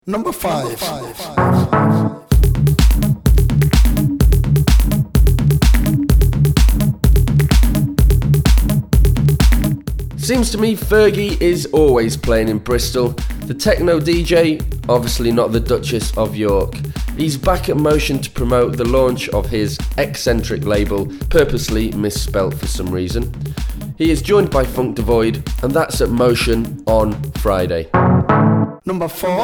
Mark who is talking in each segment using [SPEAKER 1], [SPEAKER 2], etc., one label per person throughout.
[SPEAKER 1] Number 5.
[SPEAKER 2] Seems to me Fergie is always playing in Bristol. The techno DJ, obviously not the Duchess of York. He's back at Motion to promote the launch of his eccentric label, purposely misspelt for some reason. He is joined by Funk Devoid, and that's at Motion on Friday.
[SPEAKER 1] Number 4.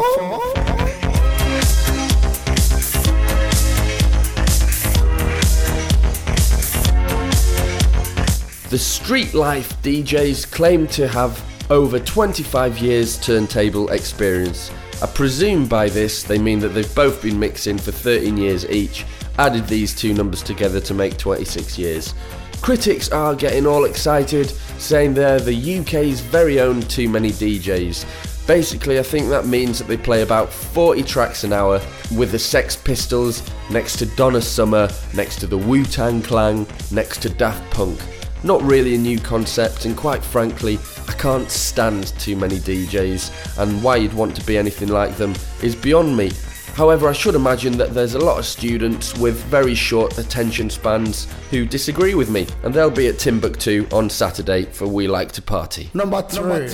[SPEAKER 2] The Street Life DJs claim to have over 25 years turntable experience. I presume by this they mean that they've both been mixing for 13 years each, added these two numbers together to make 26 years. Critics are getting all excited, saying they're the UK's very own Too Many DJs. Basically, I think that means that they play about 40 tracks an hour, with the Sex Pistols next to Donna Summer, next to the Wu-Tang Clan, next to Daft Punk. Not really a new concept, and quite frankly, I can't stand Too Many DJs, and why you'd want to be anything like them is beyond me. However, I should imagine that there's a lot of students with very short attention spans who disagree with me, and they'll be at Timbuktu on Saturday for We Like to Party.
[SPEAKER 1] Number 3.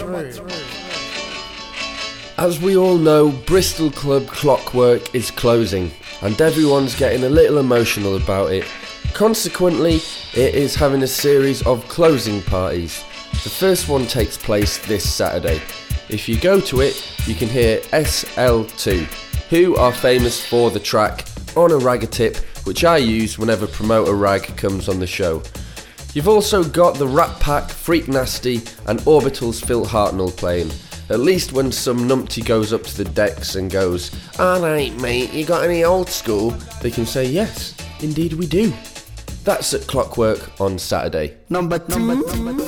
[SPEAKER 2] As we all know, Bristol Club Clockwork is closing, and everyone's getting a little emotional about it. Consequently, it is having a series of closing parties. The first one takes place this Saturday. If you go to it, you can hear SL2, who are famous for the track On a Ragga Tip, which I use whenever Promoter Rag comes on the show. You've also got the Rat Pack, Freak Nasty and Orbital's Phil Hartnell playing. At least when some numpty goes up to the decks and goes, "Alright mate, you got any old school?" they can say, "Yes, indeed we do." That's at Clockwork on Saturday.
[SPEAKER 1] Number 2.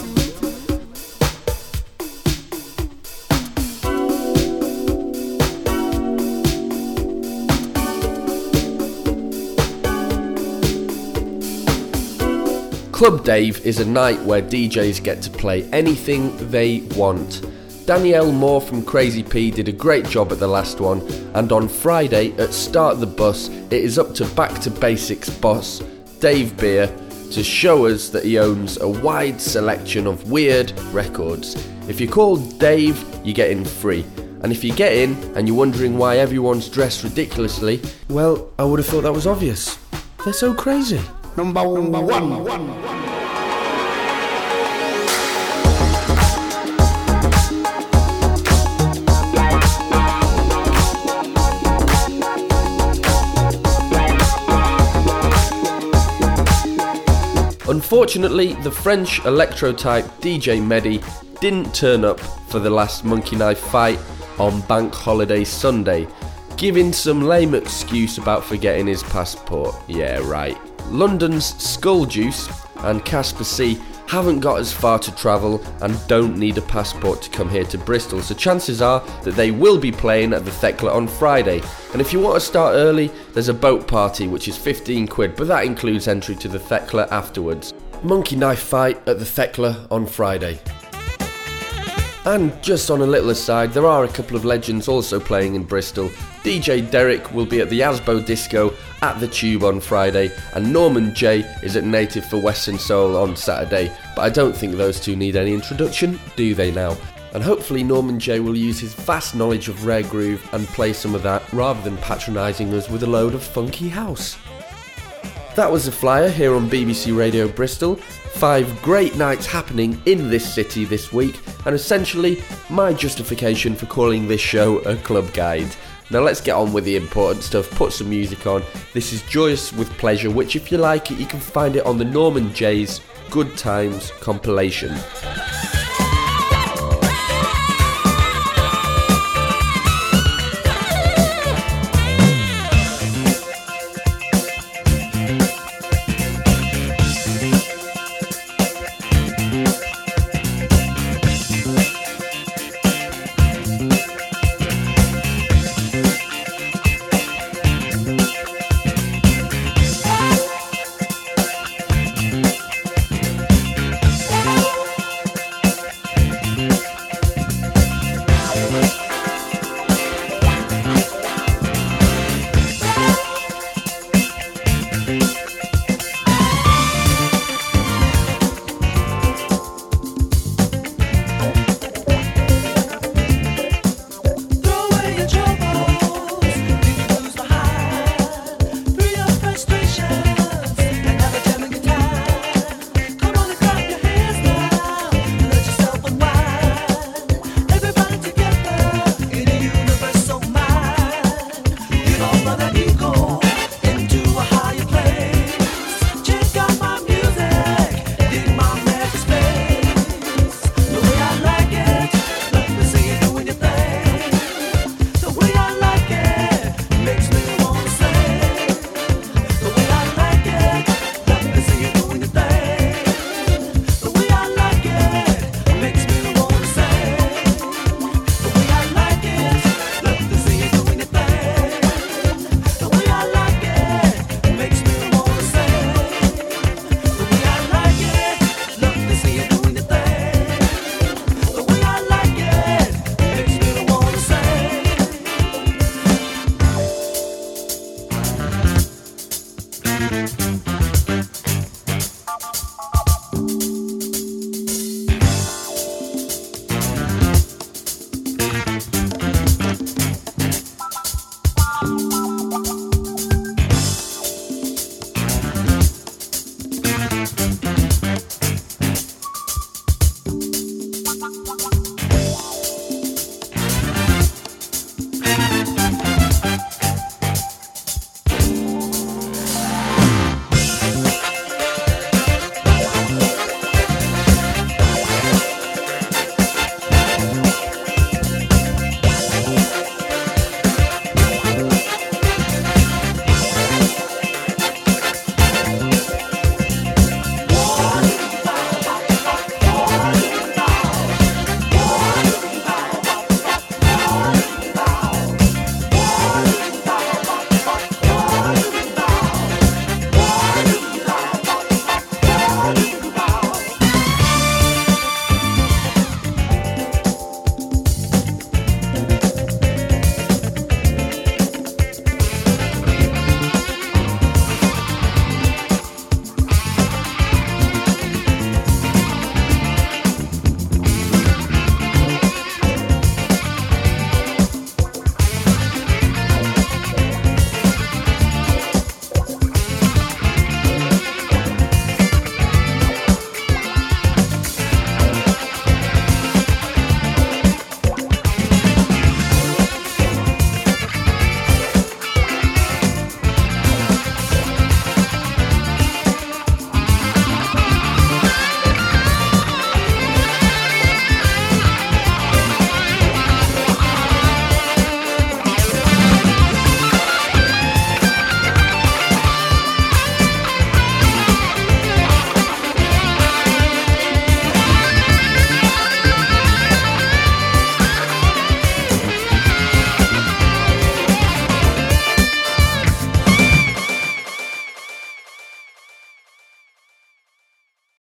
[SPEAKER 2] Club Dave is a night where DJs get to play anything they want. Danielle Moore from Crazy P did a great job at the last one, and on Friday at Start the Bus, it is up to Back to Basics boss Dave Beer to show us that he owns a wide selection of weird records. If you call Dave, you get in free. And if you get in and you're wondering why everyone's dressed ridiculously, well, I would have thought that was obvious. They're so crazy.
[SPEAKER 1] Number 1.
[SPEAKER 2] Unfortunately, the French electro-type DJ Mehdi didn't turn up for the last Monkey Knife fight on Bank Holiday Sunday, giving some lame excuse about forgetting his passport. Yeah, right. London's Skull Juice and Casper C haven't got as far to travel and don't need a passport to come here to Bristol, so chances are that they will be playing at the Thekla on Friday. And if you want to start early, there's a boat party which is 15 quid, but that includes entry to the Thekla afterwards. Monkey Knife fight at the Thekla on Friday. And just on a little aside, there are a couple of legends also playing in Bristol. DJ Derek will be at the Asbo Disco at the Tube on Friday, and Norman J is at Native for Western Soul on Saturday, but I don't think those two need any introduction, do they now? And hopefully Norman J will use his vast knowledge of rare groove and play some of that rather than patronising us with a load of funky house. That was the flyer here on BBC Radio Bristol. 5 great nights happening in this city this week, and essentially my justification for calling this show a club guide. Now let's get on with the important stuff, put some music on. This is Joyous with Pleasure, which if you like it, you can find it on the Norman J's Good Times compilation.